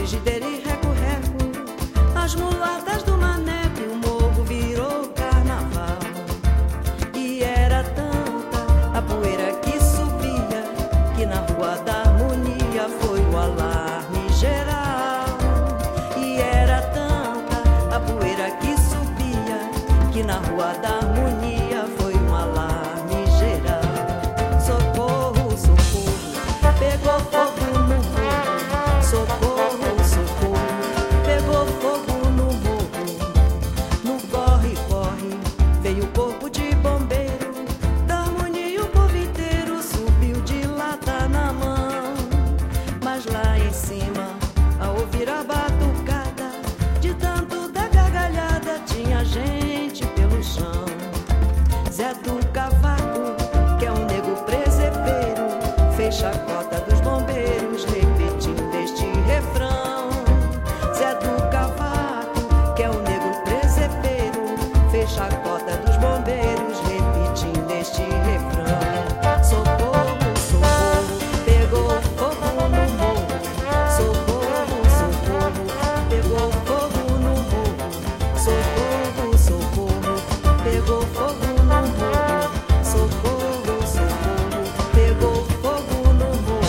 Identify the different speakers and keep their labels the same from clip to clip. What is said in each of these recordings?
Speaker 1: frigideira e reco-reco, as mulatas do maneco, e o morro virou carnaval. E era tanta a poeira que subia, que na Rua da Harmonia foi o alarme geral. E era tanta a poeira que subia, que na Rua da Harmonia foi um alarme geral. Socorro, socorro, pegou fogo no morro. Socorro, socorro, pegou fogo no morro. No corre, corre, veio o corpo de bombeiro da Harmonia, o povo inteiro subiu de lata na mão. Mas lá em cima, ao ouvir a batucada, de tanto da gargalhada, tinha gente pelo chão. Zé do Cavaco, que é um nego presepeiro, fez chacota dos bombeiros, repetindo este refrão. Zé do Cavaco, que é um nego presepeiro, fez chacota dos bombeiros, repetindo este refrão. Socorro, socorro, pegou fogo no morro. Socorro, socorro, pegou fogo no morro. Socorro, socorro, pegou fogo no morro. Socorro, socorro, pegou fogo no morro.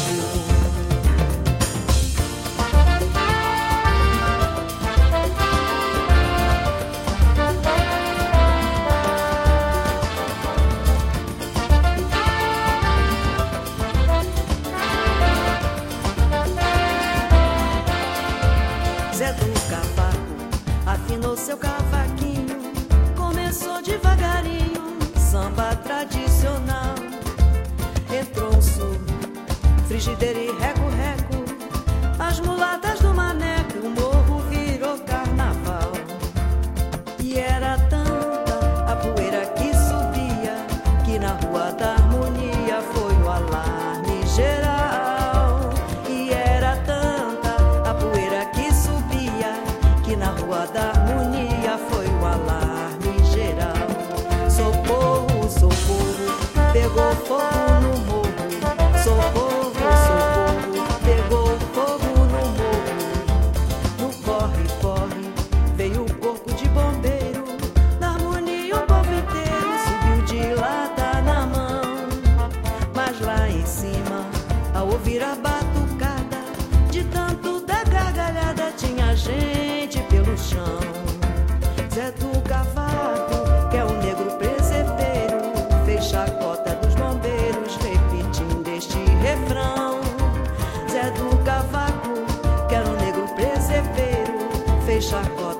Speaker 1: Zé do Cavaco afinou seu cavaquinho, começou devagarinho, samba tradicional. Entrou um surdo, frigideira e reco-reco, as mulatas do maneco, o morro virou carnaval. E era tanta a poeira que subia, que na Rua da Harmonia foi o alarme geral. E era tanta a poeira que subia, que na Rua da Harmonia foi o alarme geral. Socorro, socorro, pegou fogo no morro. Socorro, socorro, pegou fogo no morro. No corre, corre, veio o corpo de bombeiro da Harmonia, o povo inteiro subiu de lata na mão. Mas lá em cima, ao ouvir a batucada, de tanto da gargalhada, tinha gente pelo chão. Zé do Cavaco, que é um negro presepeiro, fez chacota dos bombeiros, repetindo este refrão. Zé do Cavaco, que era um negro presepeiro, fez chacota